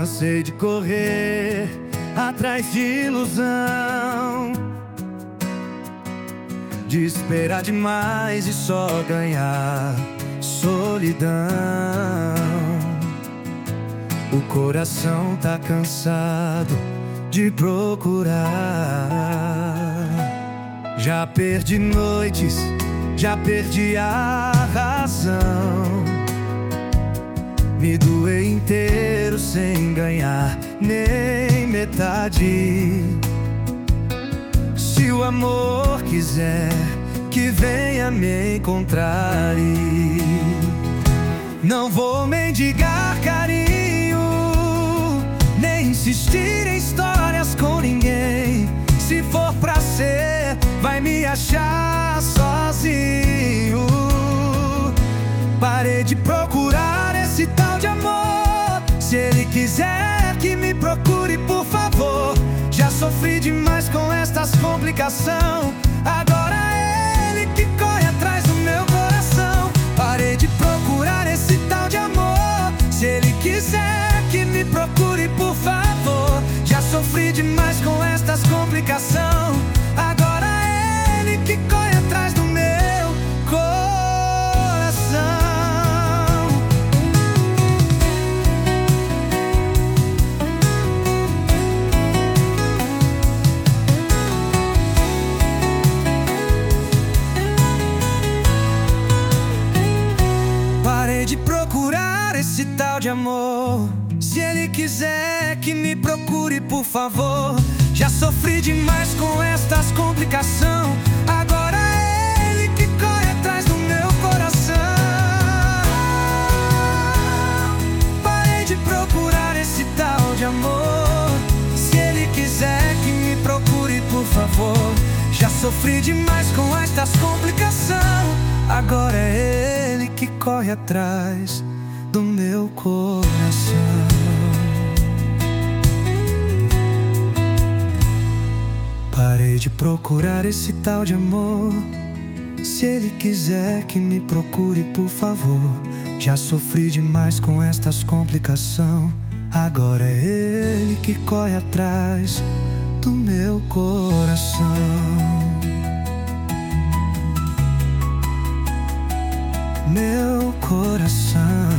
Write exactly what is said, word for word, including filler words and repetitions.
Cansei de correr atrás de ilusão, de esperar demais e só ganhar solidão. O coração tá cansado de procurar. Já perdi noites, já perdi a razão. Me doei inteiro sem ganhar nem metade. Se o amor quiser que venha me encontrar, e não vou mendigar carinho, nem insistir em histórias com ninguém. Se for pra ser, vai me achar sozinho. Parei de procurar esse tal de amor. Se ele quiser que me procure, por favor. Já sofri demais com estas complicações. Agora é ele que corre atrás do meu coração. Parei de procurar esse tal de amor. Se ele quiser que me procure, por favor. Já sofri demais com estas complicações. Agora é ele que corre atrás do meu coração. Parei de procurar esse tal de amor. Se ele quiser que me procure, por favor. Já sofri demais com estas complicações. Agora é ele que corre atrás do meu coração. Parei de procurar esse tal de amor. Se ele quiser que me procure, por favor. Já sofri demais com estas complicações. Agora é ele que corre atrás do meu coração. Parei de procurar esse tal de amor. Se ele quiser que me procure, por favor. Já sofri demais com estas complicações. Agora é ele que corre atrás do meu coração. Meu coração.